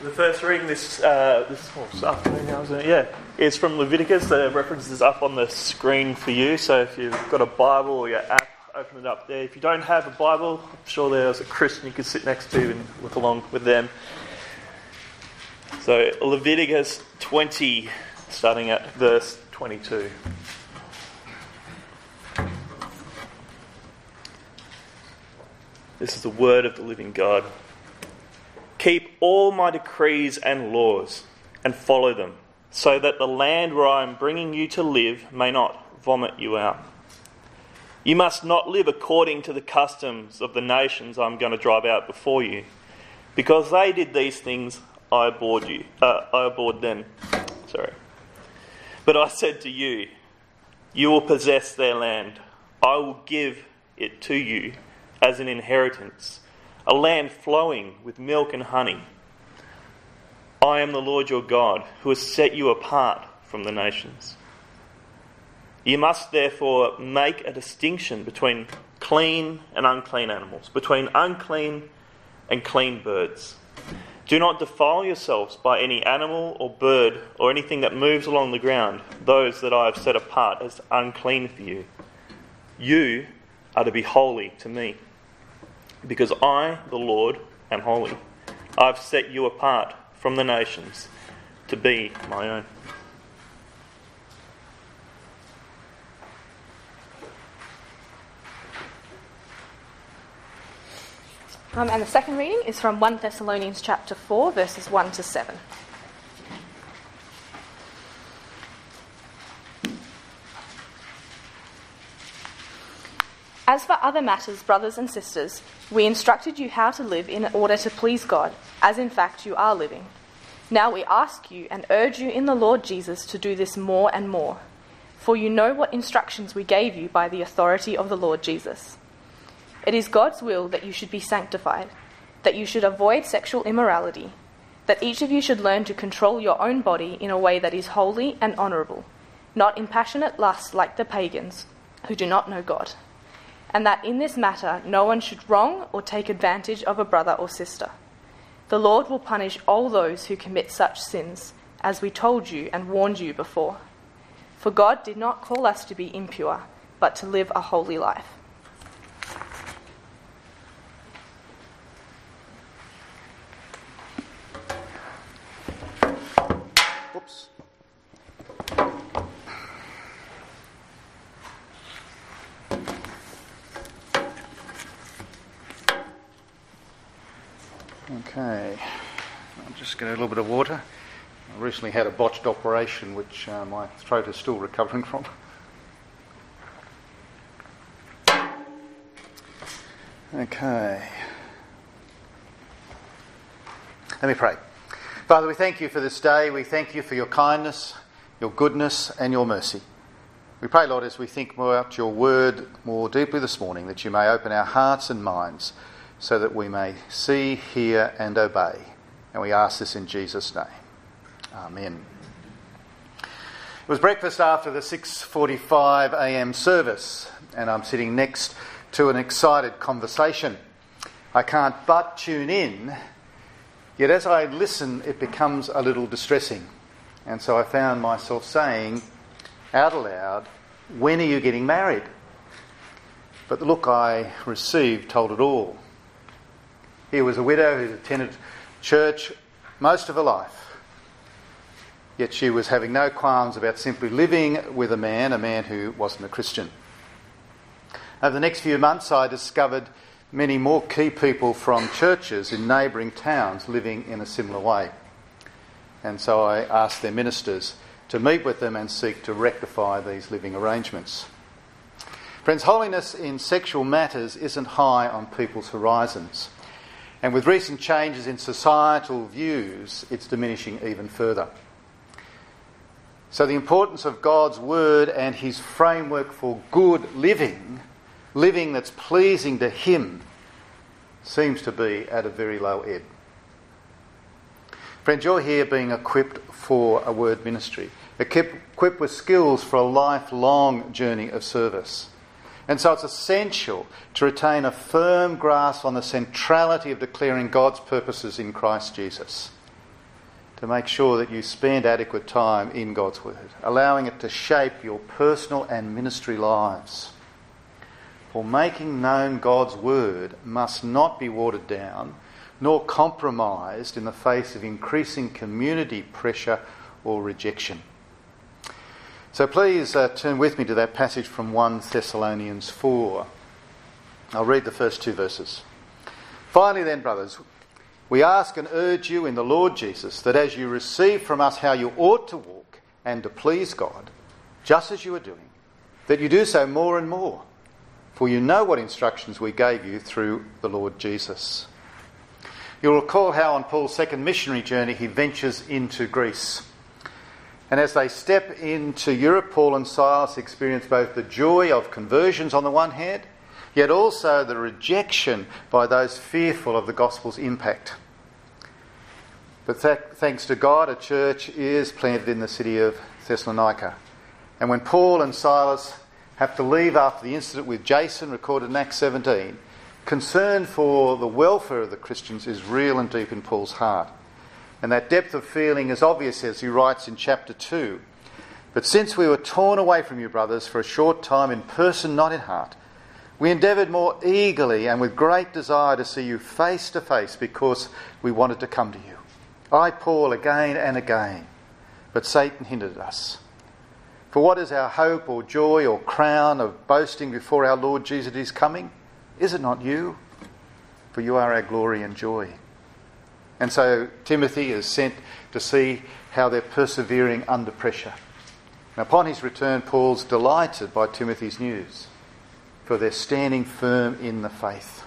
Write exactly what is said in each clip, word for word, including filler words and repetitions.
The first reading this uh, this, oh, this afternoon, now, isn't it? Yeah, is from Leviticus. The reference is up on the screen for you. So if you've got a Bible or your app, open it up there. If you don't have a Bible, I'm sure there's a Christian you could sit next to and look along with them. So Leviticus twenty, starting at verse twenty-two. This is the word of the living God. Keep all my decrees and laws and follow them, so that the land where I am bringing you to live may not vomit you out. You must not live according to the customs of the nations I am going to drive out before you. Because they did these things, I abhorred you. Uh, I abhorred them. Sorry. But I said to you, you will possess their land. I will give it to you as an inheritance, a land flowing with milk and honey. I am the Lord your God, who has set you apart from the nations. You must therefore make a distinction between clean and unclean animals, between unclean and clean birds. Do not defile yourselves by any animal or bird or anything that moves along the ground, those that I have set apart as unclean for you. You are to be holy to me, because I, the Lord, am holy. I have set you apart from the nations to be my own. Um, and the second reading is from First Thessalonians chapter four, verses one to seven. As for other matters, brothers and sisters, we instructed you how to live in order to please God, as in fact you are living. Now we ask you and urge you in the Lord Jesus to do this more and more, for you know what instructions we gave you by the authority of the Lord Jesus. It is God's will that you should be sanctified, that you should avoid sexual immorality, that each of you should learn to control your own body in a way that is holy and honourable, not in passionate lust like the pagans who do not know God, and that in this matter no one should wrong or take advantage of a brother or sister. The Lord will punish all those who commit such sins, as we told you and warned you before. For God did not call us to be impure, but to live a holy life. Oops. Okay, I'll just get a little bit of water. I recently had a botched operation which uh, my throat is still recovering from. Okay. Let me pray. Father, we thank you for this day. We thank you for your kindness, your goodness and your mercy. We pray, Lord, as we think more about your word more deeply this morning, that you may open our hearts and minds so that we may see, hear and obey. And we ask this in Jesus' name. Amen. It was breakfast after the six forty-five a m service, and I'm sitting next to an excited conversation. I can't but tune in, yet as I listen it becomes a little distressing. And so I found myself saying out aloud, "When are you getting married?" But the look I received told it all. Here was a widow who'd attended church most of her life, yet she was having no qualms about simply living with a man, a man who wasn't a Christian. Over the next few months I discovered many more key people from churches in neighbouring towns living in a similar way. And so I asked their ministers to meet with them and seek to rectify these living arrangements. Friends, holiness in sexual matters isn't high on people's horizons. And with recent changes in societal views, it's diminishing even further. So the importance of God's word and his framework for good living, living that's pleasing to him, seems to be at a very low ebb. Friends, you're here being equipped for a word ministry, equipped with skills for a lifelong journey of service. And so it's essential to retain a firm grasp on the centrality of declaring God's purposes in Christ Jesus. to make sure that you spend adequate time in God's Word, allowing it to shape your personal and ministry lives. For making known God's Word must not be watered down nor compromised in the face of increasing community pressure or rejection. So please uh, turn with me to that passage from First Thessalonians four. I'll read the first two verses. Finally then, brothers, we ask and urge you in the Lord Jesus that as you receive from us how you ought to walk and to please God, just as you are doing, that you do so more and more. For you know what instructions we gave you through the Lord Jesus. You'll recall how on Paul's second missionary journey he ventures into Greece. And as they step into Europe, Paul and Silas experience both the joy of conversions on the one hand, yet also the rejection by those fearful of the gospel's impact. But th- thanks to God, a church is planted in the city of Thessalonica. And when Paul and Silas have to leave after the incident with Jason, recorded in Acts seventeen, concern for the welfare of the Christians is real and deep in Paul's heart. And that depth of feeling is obvious as he writes in chapter two. But since we were torn away from you, brothers, for a short time in person, not in heart, we endeavoured more eagerly and with great desire to see you face to face because we wanted to come to you. I, Paul, again and again, but Satan hindered us. For what is our hope or joy or crown of boasting before our Lord Jesus at his coming? Is it not you? For you are our glory and joy. And so Timothy is sent to see how they're persevering under pressure. And upon his return, Paul's delighted by Timothy's news, for they're standing firm in the faith.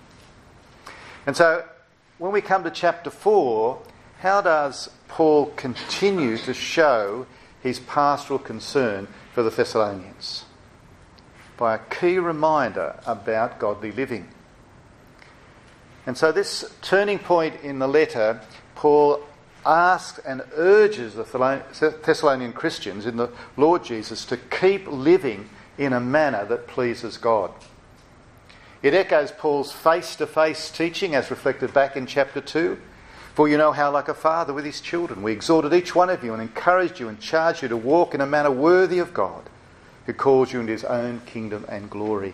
And so when we come to chapter four, how does Paul continue to show his pastoral concern for the Thessalonians? By a key reminder about godly living. And so this turning point in the letter, Paul asks and urges the Thessalonian Christians in the Lord Jesus to keep living in a manner that pleases God. It echoes Paul's face-to-face teaching as reflected back in chapter two. For you know how, like a father with his children, we exhorted each one of you and encouraged you and charged you to walk in a manner worthy of God, who calls you into his own kingdom and glory.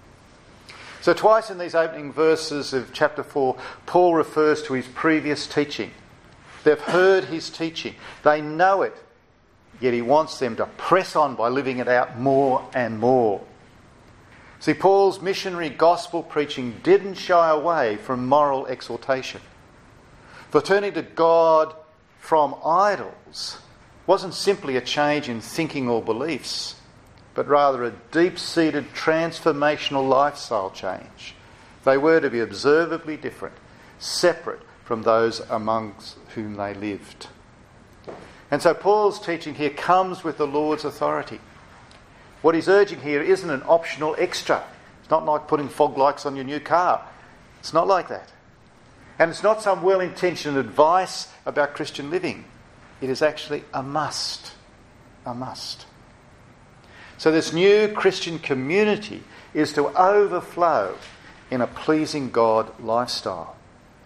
So twice in these opening verses of chapter four, Paul refers to his previous teaching. They've heard his teaching. They know it. Yet he wants them to press on by living it out more and more. See, Paul's missionary gospel preaching didn't shy away from moral exhortation. For turning to God from idols wasn't simply a change in thinking or beliefs, but rather a deep-seated transformational lifestyle change. They were to be observably different, separate from those amongst whom they lived. And so Paul's teaching here comes with the Lord's authority. What he's urging here isn't an optional extra. It's not like putting fog lights on your new car. It's not like that. And it's not some well-intentioned advice about Christian living. It is actually a must. A must. So this new Christian community is to overflow in a pleasing God lifestyle.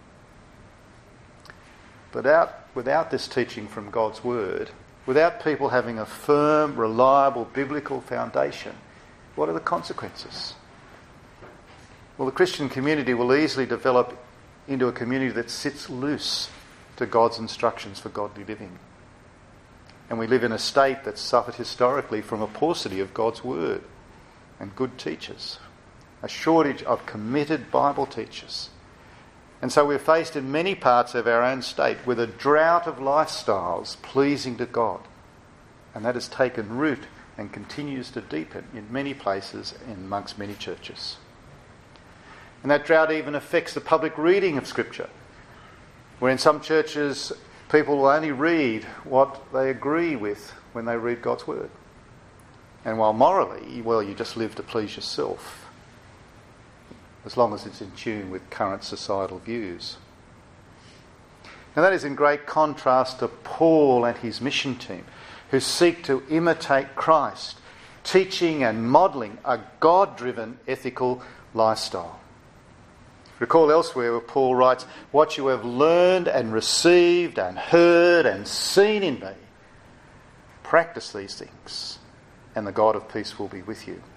But out, without this teaching from God's Word, without people having a firm, reliable, biblical foundation, what are the consequences? Well, the Christian community will easily develop into a community that sits loose to God's instructions for godly living. And we live in a state that's suffered historically from a paucity of God's Word and good teachers, a shortage of committed Bible teachers. And so we're faced in many parts of our own state with a drought of lifestyles pleasing to God. And that has taken root and continues to deepen in many places and amongst many churches. And that drought even affects the public reading of Scripture, where in some churches people will only read what they agree with when they read God's Word. And while morally, well, you just live to please yourself, as long as it's in tune with current societal views. And that is in great contrast to Paul and his mission team, who seek to imitate Christ, teaching and modelling a God-driven ethical lifestyle. Recall elsewhere where Paul writes, "What you have learned and received and heard and seen in me, practice these things, and the God of peace will be with you."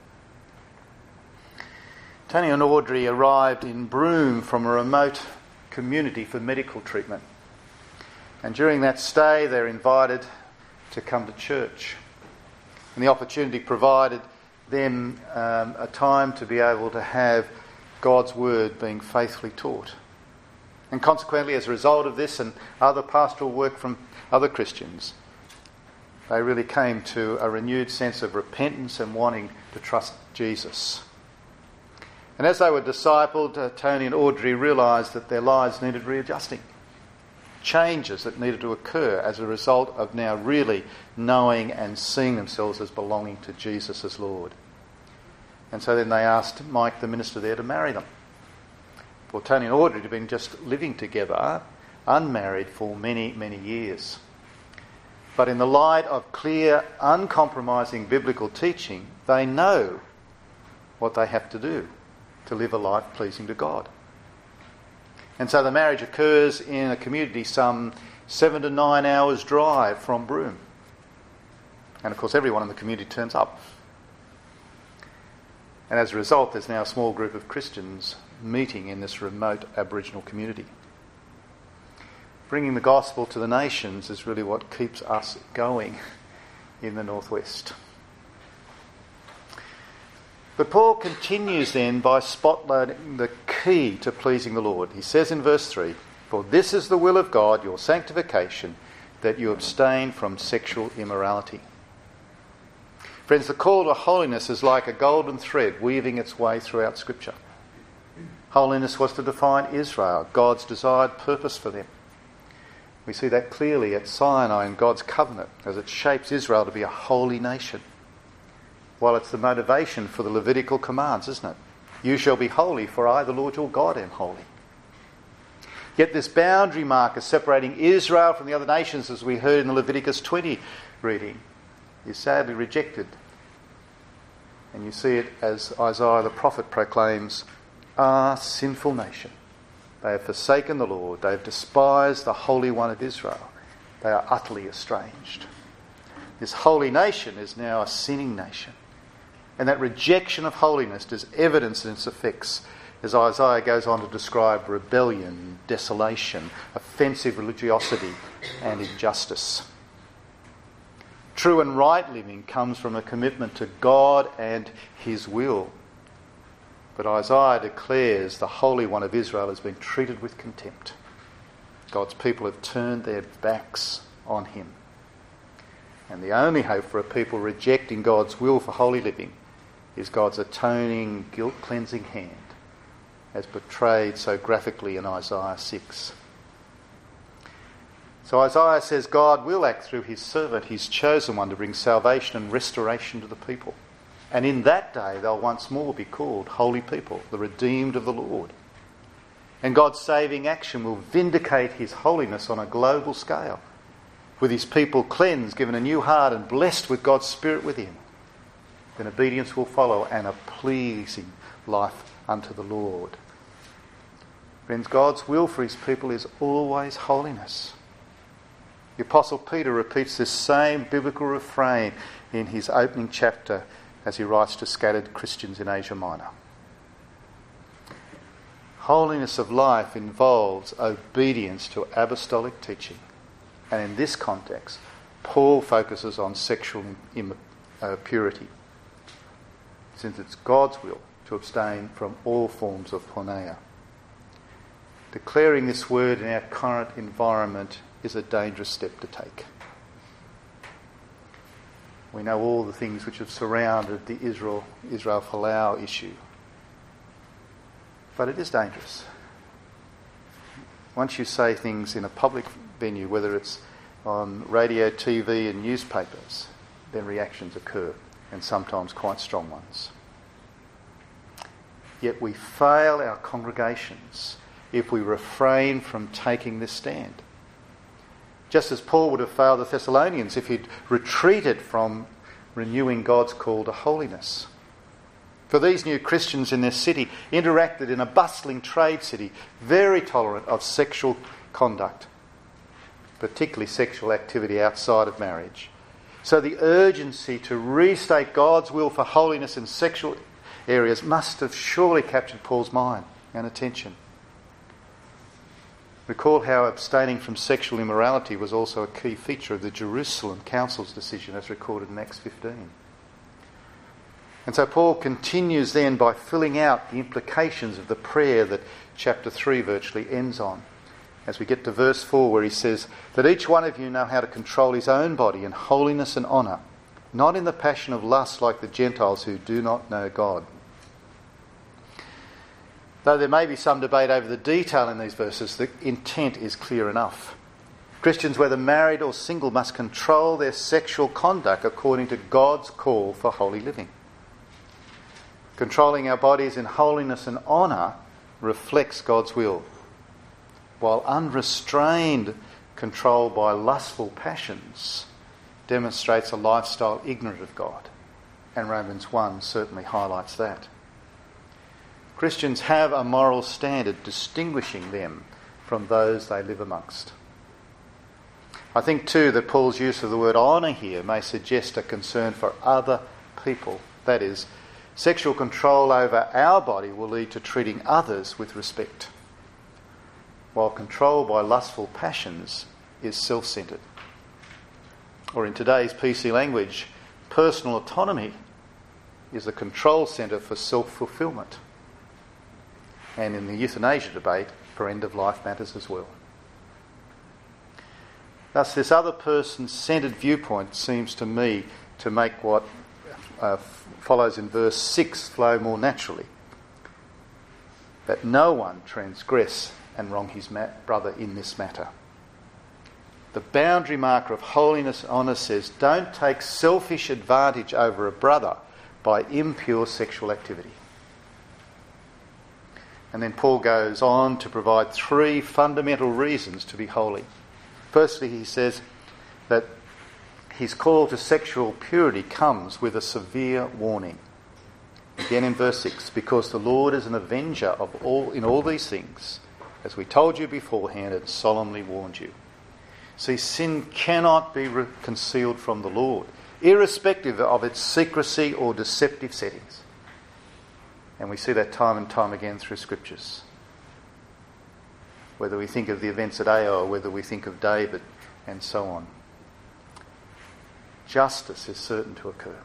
Tony and Audrey arrived in Broome from a remote community for medical treatment. And during that stay, they're invited to come to church. And the opportunity provided them um, a time to be able to have God's word being faithfully taught. And consequently, as a result of this and other pastoral work from other Christians, they really came to a renewed sense of repentance and wanting to trust Jesus. And as they were discipled, uh, Tony and Audrey realised that their lives needed readjusting. Changes that needed to occur as a result of now really knowing and seeing themselves as belonging to Jesus as Lord. And so then they asked Mike, the minister there, to marry them. For Tony and Audrey had been just living together, unmarried, for many, many years. But in the light of clear, uncompromising biblical teaching, they know what they have to do to live a life pleasing to God. And so the marriage occurs in a community some seven to nine hours drive from Broome. And of course everyone in the community turns up. And as a result, there's now a small group of Christians meeting in this remote Aboriginal community. Bringing the gospel to the nations is really what keeps us going in the northwest. But Paul continues then by spotlighting the key to pleasing the Lord. He says in verse three, "For this is the will of God, your sanctification, that you abstain from sexual immorality." Friends, the call to holiness is like a golden thread weaving its way throughout Scripture. Holiness was to define Israel, God's desired purpose for them. We see that clearly at Sinai in God's covenant as it shapes Israel to be a holy nation. While it's the motivation for the Levitical commands, isn't it? You shall be holy, for I, the Lord your God, am holy. Yet this boundary marker separating Israel from the other nations, as we heard in the Leviticus twenty reading, is sadly rejected. And you see it as Isaiah the prophet proclaims, "Ah, sinful nation, they have forsaken the Lord, they have despised the Holy One of Israel, they are utterly estranged." This holy nation is now a sinning nation. And that rejection of holiness is evidenced in its effects as Isaiah goes on to describe rebellion, desolation, offensive religiosity and injustice. True and right living comes from a commitment to God and his will. But Isaiah declares the Holy One of Israel has been treated with contempt. God's people have turned their backs on him. And the only hope for a people rejecting God's will for holy living is God's atoning, guilt-cleansing hand, as portrayed so graphically in Isaiah six. So Isaiah says God will act through his servant, his chosen one, to bring salvation and restoration to the people. And in that day they'll once more be called holy people, the redeemed of the Lord. And God's saving action will vindicate his holiness on a global scale, with his people cleansed, given a new heart and blessed with God's Spirit within. Then obedience will follow and a pleasing life unto the Lord. Friends, God's will for his people is always holiness. The Apostle Peter repeats this same biblical refrain in his opening chapter as he writes to scattered Christians in Asia Minor. Holiness of life involves obedience to apostolic teaching. And in this context, Paul focuses on sexual im- uh, purity, since it's God's will to abstain from all forms of porneia. Declaring this word in our current environment is a dangerous step to take. We know all the things which have surrounded the Israel, Israel Folau issue. But it is dangerous. Once you say things in a public venue, whether it's on radio, T V and newspapers, then reactions occur, and sometimes quite strong ones. Yet we fail our congregations if we refrain from taking this stand. Just as Paul would have failed the Thessalonians if he'd retreated from renewing God's call to holiness. For these new Christians in their city interacted in a bustling trade city, very tolerant of sexual conduct, particularly sexual activity outside of marriage. So the urgency to restate God's will for holiness in sexual areas must have surely captured Paul's mind and attention. Recall how abstaining from sexual immorality was also a key feature of the Jerusalem Council's decision as recorded in Acts fifteen. And so Paul continues then by filling out the implications of the prayer that chapter three virtually ends on, as we get to verse four, where he says, that each one of you know how to control his own body in holiness and honour, not in the passion of lust like the Gentiles who do not know God. Though there may be some debate over the detail in these verses, the intent is clear enough. Christians, whether married or single, must control their sexual conduct according to God's call for holy living. Controlling our bodies in holiness and honour reflects God's will, while unrestrained control by lustful passions demonstrates a lifestyle ignorant of God. And Romans one certainly highlights that. Christians have a moral standard distinguishing them from those they live amongst. I think too that Paul's use of the word honour here may suggest a concern for other people. That is, sexual control over our body will lead to treating others with respect, while control by lustful passions is self-centred. Or in today's P C language, personal autonomy is the control centre for self-fulfilment. And in the euthanasia debate, for end-of-life matters as well. Thus, this other person-centred viewpoint seems to me to make what uh, follows in verse six flow more naturally. That no one transgress and wrong his ma- brother in this matter. The boundary marker of holiness and honour says, don't take selfish advantage over a brother by impure sexual activity. And then Paul goes on to provide three fundamental reasons to be holy. Firstly, he says that his call to sexual purity comes with a severe warning. Again in verse six, because the Lord is an avenger of all in all these things, as we told you beforehand and solemnly warned you. See, sin cannot be re- concealed from the Lord, irrespective of its secrecy or deceptive settings. And we see that time and time again through scriptures. Whether we think of the events at Ai, or whether we think of David, and so on. Justice is certain to occur.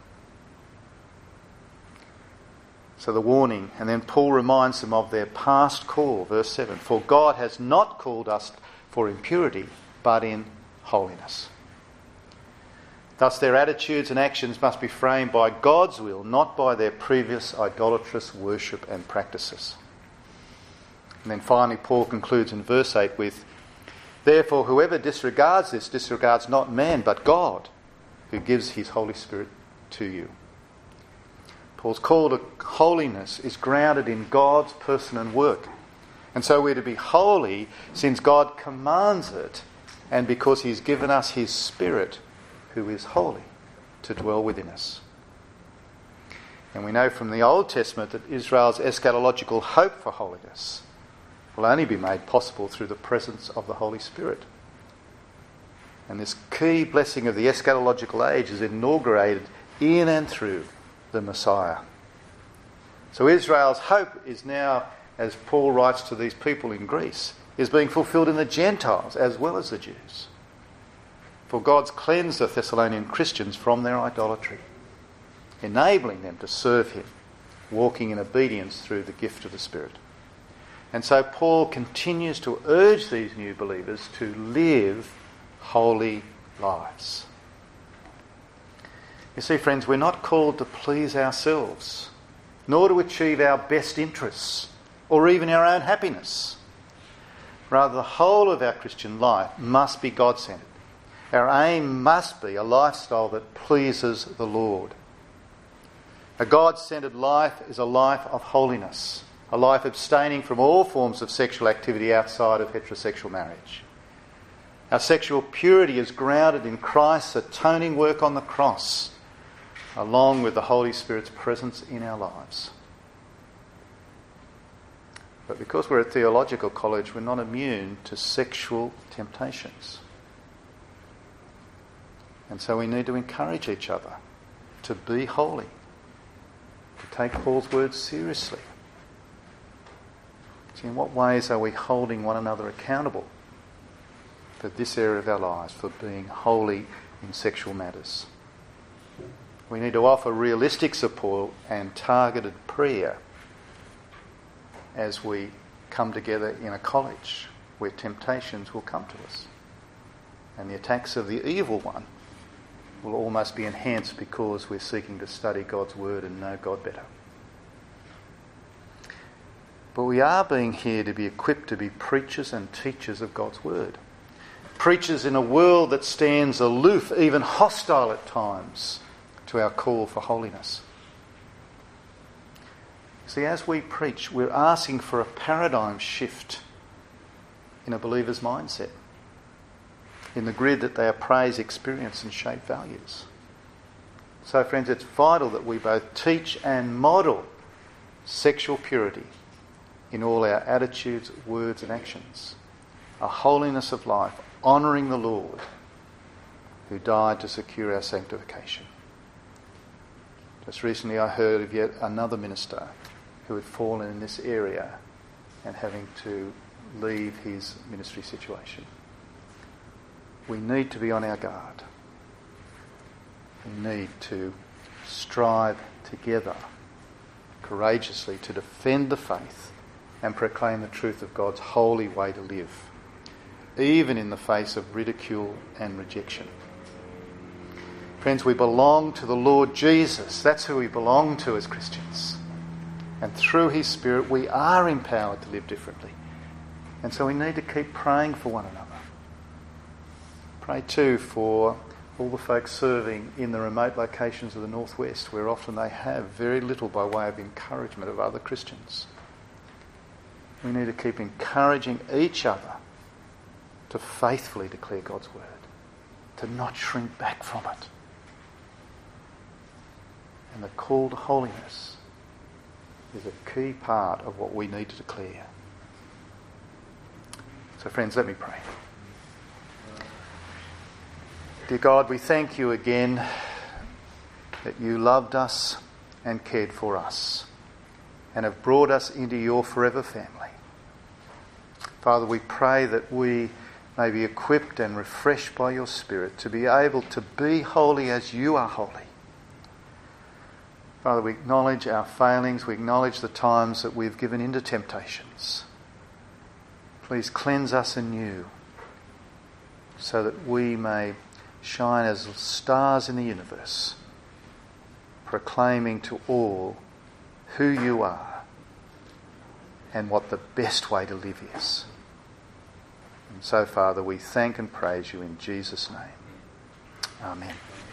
So the warning, and then Paul reminds them of their past call, verse seven. For God has not called us for impurity, but in holiness. Thus their attitudes and actions must be framed by God's will, not by their previous idolatrous worship and practices. And then finally Paul concludes in verse eight with, therefore whoever disregards this disregards not man but God, who gives his Holy Spirit to you. Paul's call to holiness is grounded in God's person and work. And so we're to be holy since God commands it and because he's given us his Spirit, who is holy, to dwell within us. And we know from the Old Testament that Israel's eschatological hope for holiness will only be made possible through the presence of the Holy Spirit. And this key blessing of the eschatological age is inaugurated in and through the Messiah. So Israel's hope is now, as Paul writes to these people in Greece, is being fulfilled in the Gentiles as well as the Jews. For God's cleansed the Thessalonian Christians from their idolatry, enabling them to serve him, walking in obedience through the gift of the Spirit. And so Paul continues to urge these new believers to live holy lives. You see, friends, we're not called to please ourselves, nor to achieve our best interests, or even our own happiness. Rather, the whole of our Christian life must be God-centred. Our aim must be a lifestyle that pleases the Lord. A God-centred life is a life of holiness, a life abstaining from all forms of sexual activity outside of heterosexual marriage. Our sexual purity is grounded in Christ's atoning work on the cross, along with the Holy Spirit's presence in our lives. But because we're at theological college, we're not immune to sexual temptations. And so we need to encourage each other to be holy, to take Paul's words seriously. See, in what ways are we holding one another accountable for this area of our lives, for being holy in sexual matters? We need to offer realistic support and targeted prayer as we come together in a college where temptations will come to us. And the attacks of the evil one will almost be enhanced because we're seeking to study God's word and know God better. But we are being here to be equipped to be preachers and teachers of God's word. Preachers in a world that stands aloof, even hostile at times, to our call for holiness. See, as we preach, we're asking for a paradigm shift in a believer's mindset, in the grid that they appraise, experience and shape values. So friends, it's vital that we both teach and model sexual purity in all our attitudes, words and actions. A holiness of life, honouring the Lord who died to secure our sanctification. Just recently I heard of yet another minister who had fallen in this area and having to leave his ministry situation. We need to be on our guard. We need to strive together courageously to defend the faith and proclaim the truth of God's holy way to live, even in the face of ridicule and rejection. Friends, we belong to the Lord Jesus. That's who we belong to as Christians. And through his Spirit we are empowered to live differently. And so we need to keep praying for one another. Pray too for all the folks serving in the remote locations of the Northwest, where often they have very little by way of encouragement of other Christians. We need to keep encouraging each other to faithfully declare God's word, to not shrink back from it. And the call to holiness is a key part of what we need to declare. So friends, let me pray. Dear God, we thank you again that you loved us and cared for us and have brought us into your forever family. Father, we pray that we may be equipped and refreshed by your Spirit to be able to be holy as you are holy. Father, we acknowledge our failings. We acknowledge the times that we've given into temptations. Please cleanse us anew so that we may shine as stars in the universe, proclaiming to all who you are and what the best way to live is. And so, Father, we thank and praise you in Jesus' name. Amen.